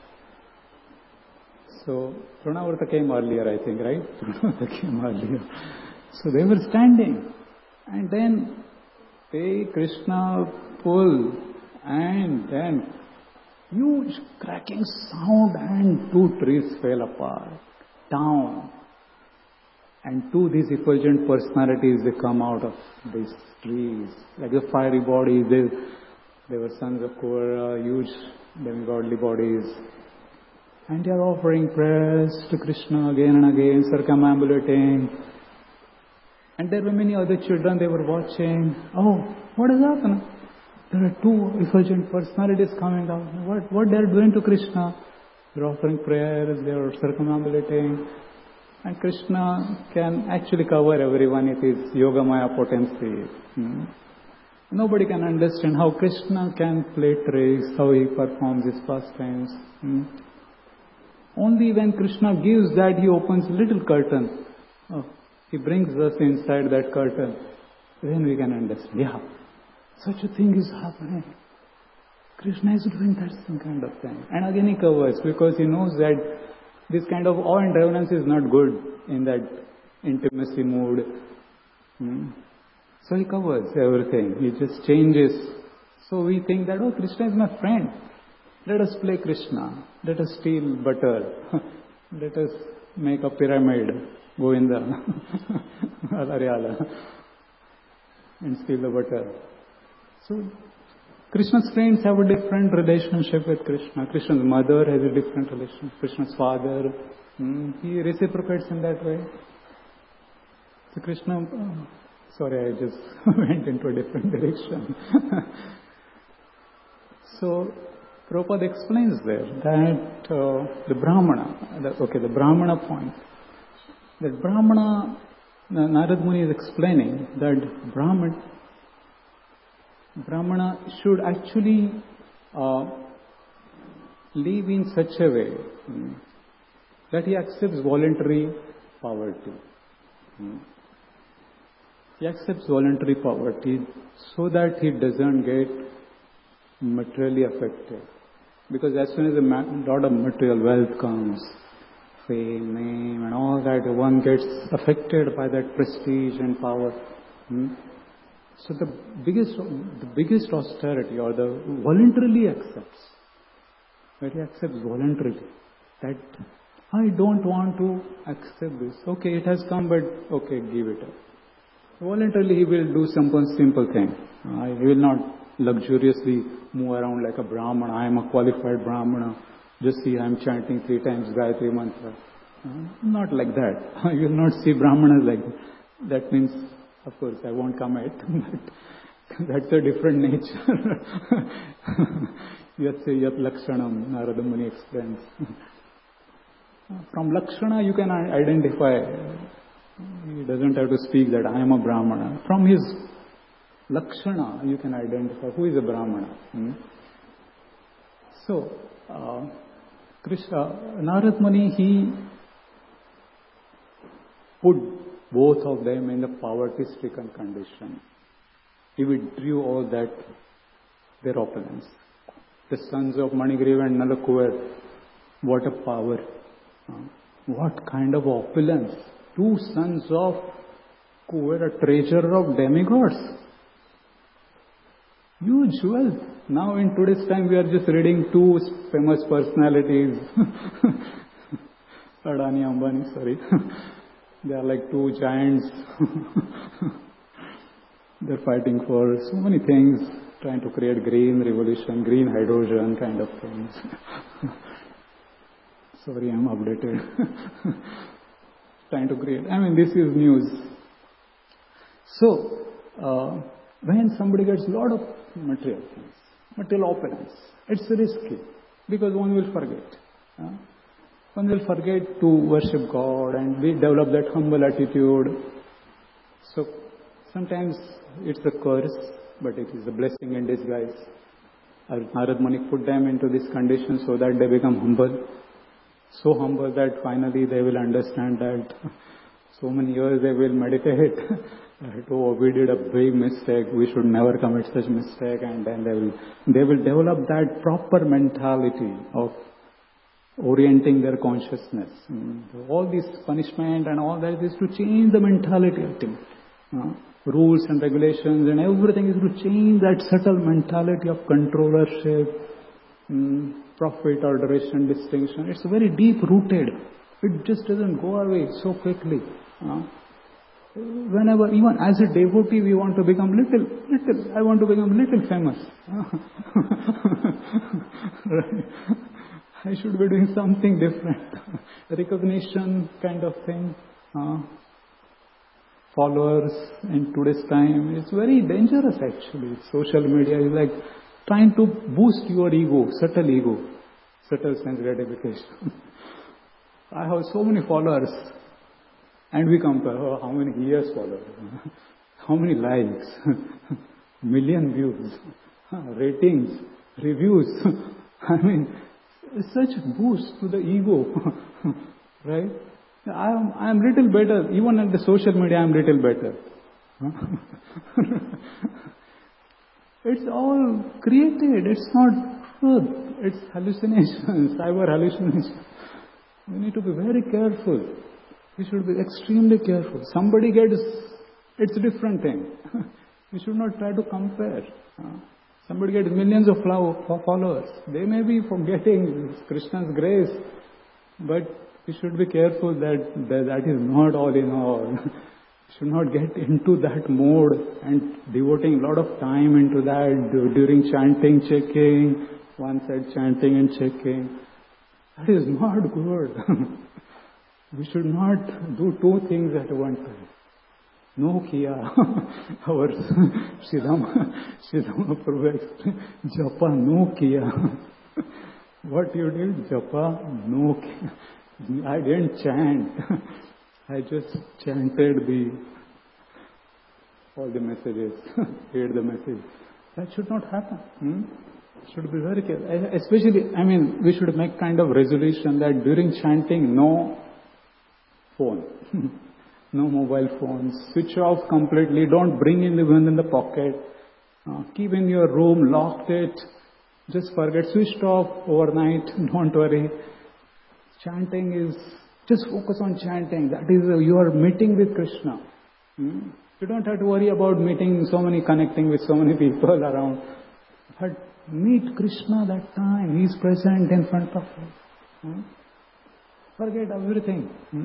So, Trunavarta came earlier, I think, right? Trunavarta came earlier. So they were standing. And then they, Krishna, pull. And then huge cracking sound and two trees fell apart, down. And two these effulgent personalities, they come out of these trees. Like the fiery bodies, they, they were sons of Kuvera, huge demigodly bodies. And they are offering prayers to Krishna again and again, circumambulating. And there were many other children, they were watching. Oh, what has happened? There are two effulgent personalities coming down. What, what they are doing to Krishna? They are offering prayers, they are circumambulating. And Krishna can actually cover everyone with his Yogamaya potency. Hmm? Nobody can understand how Krishna can play tricks, how he performs his pastimes. Hmm? Only when Krishna gives that, he opens a little curtain. Oh, he brings us inside that curtain. Then we can understand. Yeah, such a thing is happening. Krishna is doing that some kind of thing. And again he covers, because he knows that this kind of awe and reverence is not good in that intimacy mood. Hmm? So he covers everything. He just changes. So we think that, oh, Krishna is my friend. Let us play Krishna. Let us steal butter. Let us make a pyramid. Govinda. Alariyala. And steal the butter. So Krishna's friends have a different relationship with Krishna. Krishna's mother has a different relationship. Krishna's father, hmm, he reciprocates in that way. So Krishna, oh, sorry, I just went into a different direction. So Prabhupada explains there that uh, the Brahmana, the, okay, the Brahmana point, that Brahmana, Narad Muni is explaining that Brahman, Brahmana should actually uh, live in such a way hmm, that he accepts voluntary poverty. Hmm. He accepts voluntary poverty so that he doesn't get materially affected. Because as soon as a ma- lot of material wealth comes, fame, name and all that, one gets affected by that prestige and power. Hmm. So the biggest, the biggest austerity, or the voluntarily accepts, that he accepts voluntarily, that I don't want to accept this. Okay, it has come, but okay, give it up. Voluntarily he will do some simple thing. Uh, he will not luxuriously move around like a Brahmana. I am a qualified Brahmana. Just see, I am chanting three times Gayatri Mantra. Uh, not like that. You will not see Brahmanas like that. That means, of course, I won't commit, but that's a different nature. Yatse yat lakshanam, Narada Muni explains. From Lakshana you can identify. He doesn't have to speak that I am a Brahmana. From his Lakshana you can identify who is a Brahmana. Hmm? So, uh, Krishna, Narad Muni, he put both of them in the poverty-stricken condition. He withdrew all that, their opulence. The sons of Manigriva and Nalakuver, what a power. Uh, what kind of opulence. Two sons of Kuver, a treasure of demigods. Huge wealth. Now in today's time we are just reading two famous personalities. Adani, Ambani, sorry. They are like two giants. They're fighting for so many things, trying to create green revolution, green hydrogen kind of things. Sorry, I'm updated. Trying to create. I mean, this is news. So, uh, when somebody gets a lot of material things, material opulence, it's risky because one will forget. Uh, one will forget to worship God and we develop that humble attitude. So, sometimes it's a curse, but it is a blessing in disguise. Narad Muni put them into this condition so that they become humble. So humble that finally they will understand that so many years they will meditate that, oh, we did a big mistake, we should never commit such mistake, and then they will, they will develop that proper mentality of orienting their consciousness. Mm. All this punishment and all that is to change the mentality of things. Uh, rules and regulations and everything is to change that subtle mentality of controllership, mm, profit or duration distinction. It's very deep rooted. It just doesn't go away so quickly. Uh, whenever, even as a devotee, we want to become little, little, I want to become little famous. Right? I should be doing something different. Recognition kind of thing. Uh, followers in today's time. It's very dangerous actually. Social media is like trying to boost your ego, subtle ego, subtle sense gratification. I have so many followers and we compare, oh, how many years followers, how many likes, million views, ratings, reviews. I mean, it's such a boost to the ego, right? I am, I am little better, even at the social media I am little better. It's all created, it's not truth, it's hallucinations, cyber hallucinations. We need to be very careful. We should be extremely careful. Somebody gets, it's a different thing. We should not try to compare. Somebody gets millions of followers. They may be forgetting Krishna's grace, but we should be careful that that is not all in all. We should not get into that mode and devoting a lot of time into that during chanting, checking, one side chanting and checking. That is not good. We should not do two things at one time. No kiya. Our Sridhama, Sridhama Prabhu explained, japa no kiya. What you did? Japa no kiya. I didn't chant. I just chanted the all the messages, read the message. That should not happen. Hmm? Should be very careful. Especially, I mean, we should make kind of resolution that during chanting, no phone. No mobile phones. Switch off completely. Don't bring in even in the pocket. Uh, keep in your room, locked it. Just forget. Switched off overnight. Don't worry. Chanting is, just focus on chanting. That is, uh, you are meeting with Krishna. Hmm? You don't have to worry about meeting so many, connecting with so many people around. But meet Krishna that time. He is present in front of you. Hmm? Forget everything. Hmm?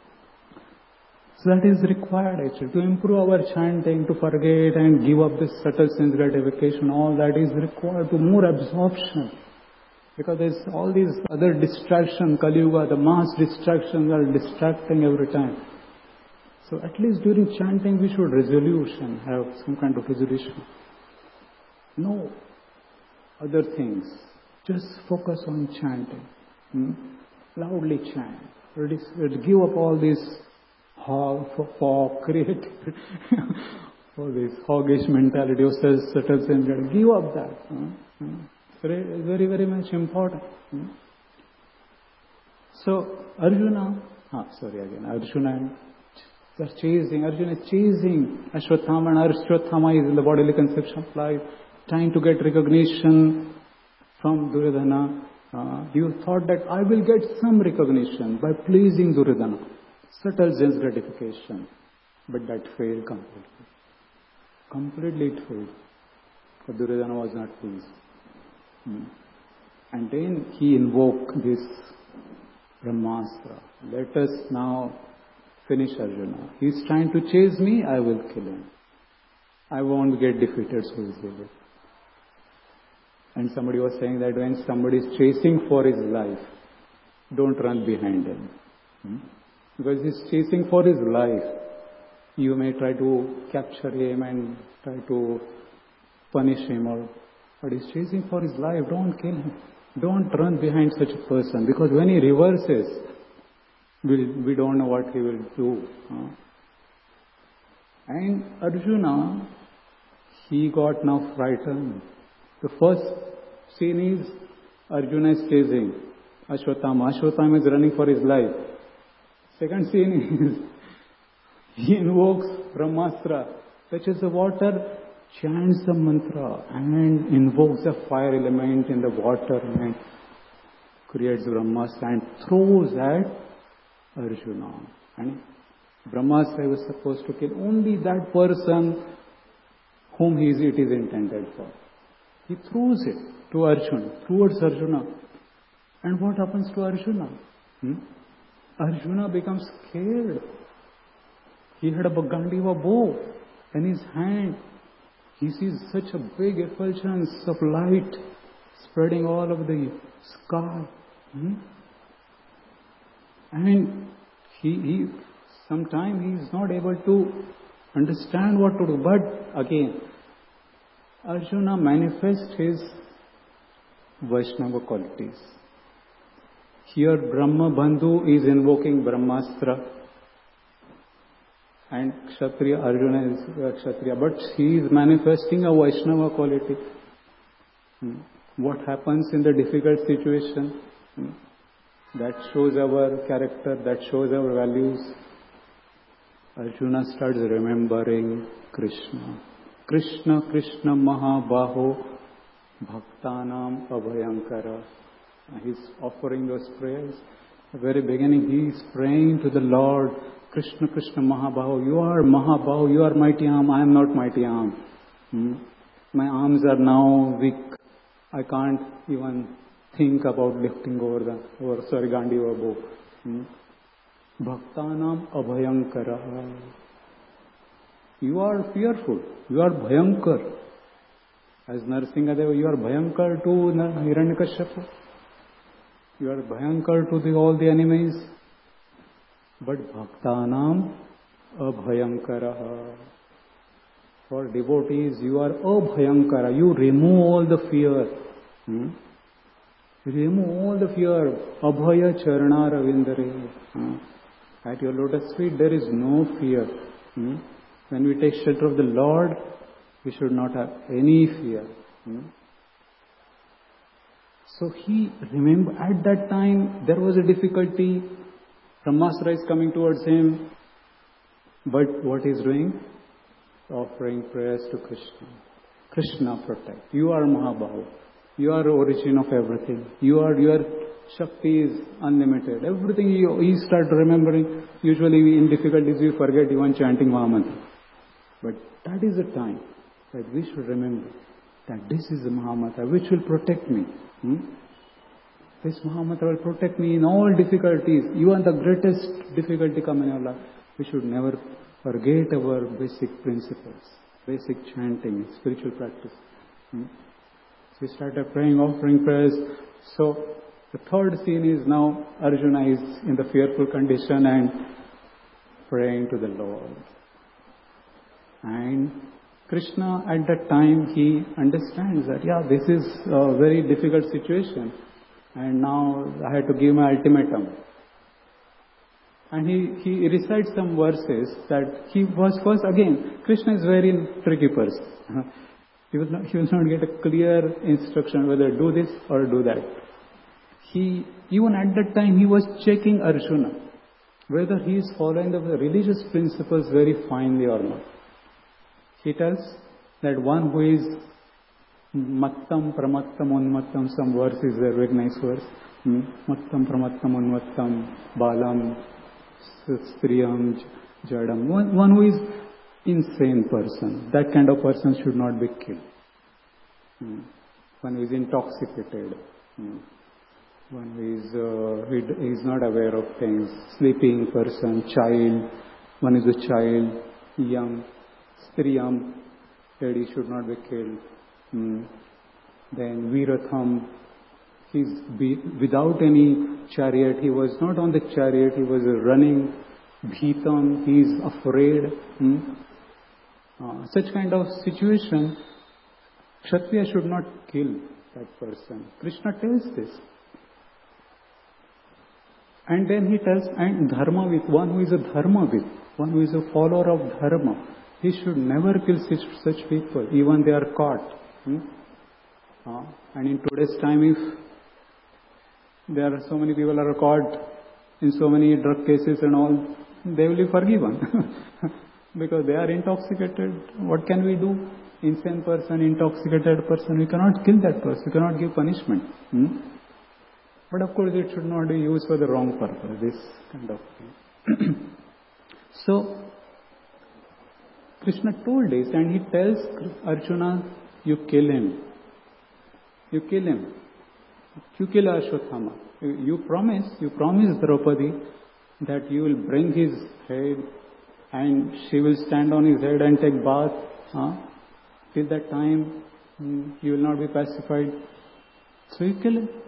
So that is required actually. To improve our chanting, to forget and give up this subtle sense gratification, all that is required to more absorption. Because there's all these other distractions, Kali Yuga, the mass distractions are distracting every time. So at least during chanting we should resolution, have some kind of resolution. No other things. Just focus on chanting. Hmm? Loudly chant. Give up all these hog, fog, creativity, all this hoggish mentality of subtle sense. Give up that. Hmm? Very, very, very much important. Hmm? So Arjuna, ah, sorry again, Arjuna, they're chasing, Arjuna is chasing Ashwatthama, and Ashwatthama is in the bodily conception of life, trying to get recognition from Duryodhana. Uh, you thought that I will get some recognition by pleasing Duryodhana, subtle sense gratification, but that failed completely. Completely it failed. But Duryodhana was not pleased. Hmm. And then he invoked this Brahmastra. Let us now finish Arjuna. He is trying to chase me, I will kill him. I won't get defeated so easily. And somebody was saying that when somebody is chasing for his life, don't run behind him. Hmm? Because he's chasing for his life. You may try to capture him and try to punish him, or but he's chasing for his life. Don't kill him. Don't run behind such a person, because when he reverses, we, we don't know what he will do. Huh? And Arjuna, he got now frightened. The first scene is Arjuna is chasing Ashwatthama. Ashwatthama is running for his life. Second scene is he invokes Brahmastra, touches the water, chants the mantra and invokes the fire element in the water and creates Brahmastra and throws at Arjuna. And Brahmastra was supposed to kill only that person whom he is, it is intended for. He throws it to Arjuna, towards Arjuna. And what happens to Arjuna? Hmm? Arjuna becomes scared. He had a Gandiva bow in his hand. He sees such a big effulgence of light spreading all over the sky. Hmm? And he, he sometimes he is not able to understand what to do. But again, Arjuna manifests his Vaishnava qualities. Here Brahma Bandhu is invoking Brahmastra and Kshatriya, Arjuna is a Kshatriya, but he is manifesting a Vaishnava quality. Hmm. What happens in the difficult situation? Hmm. That shows our character, that shows our values. Arjuna starts remembering Krishna. Krishna, Krishna Mahabaho, Bhaktanam Abhayankara. He's offering those prayers. At the very beginning, he is praying to the Lord, Krishna, Krishna Mahabaho. You are Mahabaho, you are mighty arm, I am not mighty arm. Hmm? My arms are now weak. I can't even think about lifting over the, over, sorry, Gandiva bow. Hmm? Bhaktanam Abhayankara. You are fearful. You are Bhayankar. As Narasimhadeva, you are Bhayankar to Hiranyakashipu. You are Bhayankar to the, all the enemies. But Bhaktanam Abhayankara. For devotees, you are Abhayankara. You remove all the fear. Hmm? You remove all the fear. Abhaya Charana Ravindare. Hmm? At your lotus feet, there is no fear. Hmm? When we take shelter of the Lord, we should not have any fear. Hmm? So he remember at that time there was a difficulty. Brahmastra is coming towards him. But what he is doing? Offering prayers to Krishna. Krishna protect. You are Mahabahu. You are the origin of everything. You are, your Shakti is unlimited. Everything you, you start remembering. Usually in difficulties we forget even chanting Mahamantra. But that is the time that we should remember that this is the Mahamantra which will protect me. Hmm? This Mahamantra will protect me in all difficulties. Even the greatest difficulty come in our life. We should never forget our basic principles, basic chanting, spiritual practice. Hmm? So we started praying, offering prayers. So the third scene is now Arjuna is in the fearful condition and praying to the Lord. And Krishna at that time, he understands that, yeah, this is a very difficult situation. And now I have to give my ultimatum. And he, he recites some verses that he was first, again, Krishna is very tricky person. He will not, he will not get a clear instruction whether do this or do that. He, even at that time, he was checking Arjuna, whether he is following the religious principles very finely or not. He tells that one who is mattam, pramattam, unmattam, some verse is there, very nice verse. Hmm? Mattam, pramattam, unmattam, balam, striyam, jadam. One, one who is insane person. That kind of person should not be killed. Hmm? One who is intoxicated. Hmm? One who is, uh, he is not aware of things. Sleeping person, child. One is a child, young. Striyam, lady should not be killed. Hmm. Then Viratham, he's be, without any chariot. He was not on the chariot. He was running. Bhitam, he is afraid. Hmm. Uh, such kind of situation, Kshatriya should not kill that person. Krishna tells this. And then he tells, and Dharmavit, one who is a Dharmavit, one who is a follower of Dharma, he should never kill such, such people, even they are caught. Hmm? Uh, and in today's time, if there are so many people are caught in so many drug cases and all, they will be forgiven because they are intoxicated. What can we do? Insane person, intoxicated person, we cannot kill that person, we cannot give punishment. Hmm? But of course it should not be used for the wrong purpose, this kind of thing. So, Krishna told this and he tells Arjuna, you kill him. You kill him. You kill Ashwatthama. You, you promise, you promise Draupadi that you will bring his head and she will stand on his head and take bath. Huh? Till that time, you will not be pacified. So you kill him.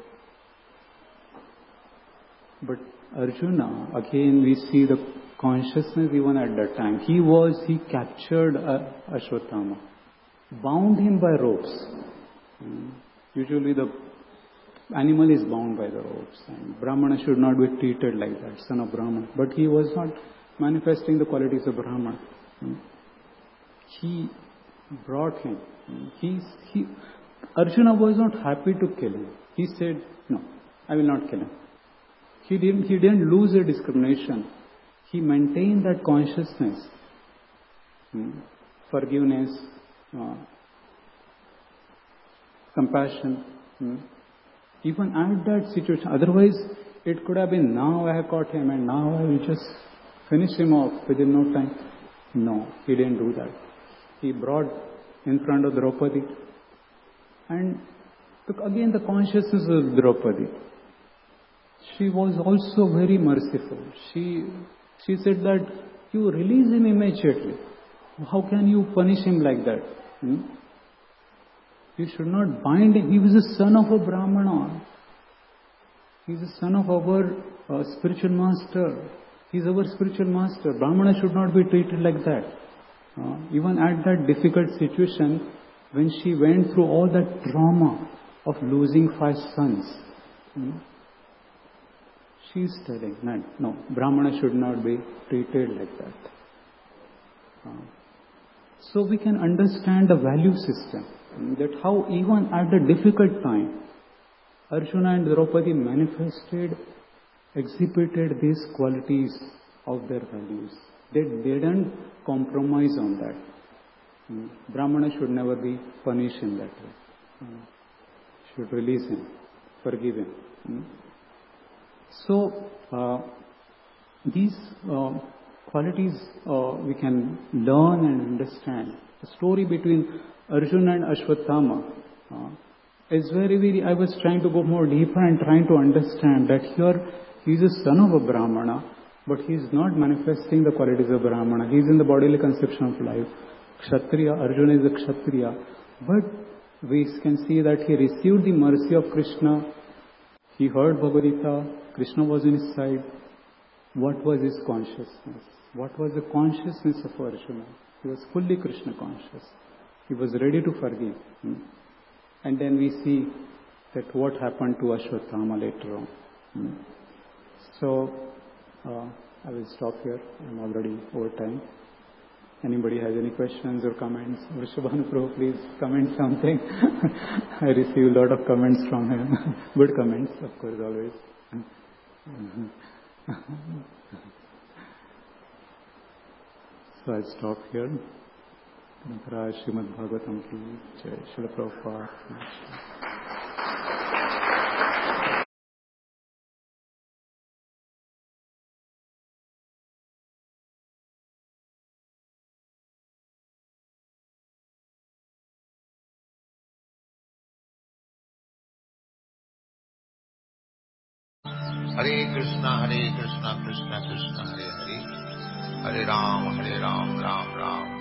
But Arjuna, again we see the consciousness even at that time. He was, he captured Ashwatthama, bound him by ropes. Usually the animal is bound by the ropes and Brahmana should not be treated like that, son of Brahmana. But he was not manifesting the qualities of Brahmana. He brought him. He, he, Arjuna was not happy to kill him. He said, no, I will not kill him. He didn't, he didn't lose a discrimination. He maintained that consciousness, hmm, forgiveness, uh, compassion. Hmm. Even at that situation, otherwise it could have been, now I have caught him and now I will just finish him off within no time. No, he didn't do that. He brought in front of Draupadi and took again the consciousness of Draupadi. She was also very merciful. She she said that you release him immediately. How can you punish him like that? Hmm? You should not bind him. He was the son of a Brahmana. He is the son of our uh, spiritual master. He is our spiritual master. Brahmana should not be treated like that. Uh, even at that difficult situation, when she went through all that trauma of losing five sons, hmm, she is telling, no, no, Brahmana should not be treated like that. Uh, so we can understand the value system, that how even at the difficult time, Arjuna and Draupadi manifested, exhibited these qualities of their values. They didn't compromise on that. Hmm. Brahmana should never be punished in that way. Hmm. Should release him, forgive him. Hmm. So, uh, these uh, qualities uh, we can learn and understand. The story between Arjuna and Ashwatthama uh, is very, very, I was trying to go more deeper and trying to understand that here he is a son of a Brahmana, but he is not manifesting the qualities of Brahmana. He is in the bodily conception of life. Kshatriya, Arjuna is a Kshatriya. But we can see that he received the mercy of Krishna. He heard Bhagavad Gita. Krishna was in his side. What was his consciousness? What was the consciousness of Arjuna? He was fully Krishna conscious. He was ready to forgive. Hmm? And then we see that what happened to Ashwatthama later on. Hmm? So, uh, I will stop here. I'm already over time. Anybody has any questions or comments? Vrishabhanu Prabhu, please comment something. I receive a lot of comments from him. Good comments, of course, always. So I'll stop here. Maharaj Srimad Bhagavatam ki Jai. Srila Prabhupada. Hare Krishna, Hare Krishna, Krishna Krishna, Hare Hare, Hare Ram, Hare Ram, Ram Ram,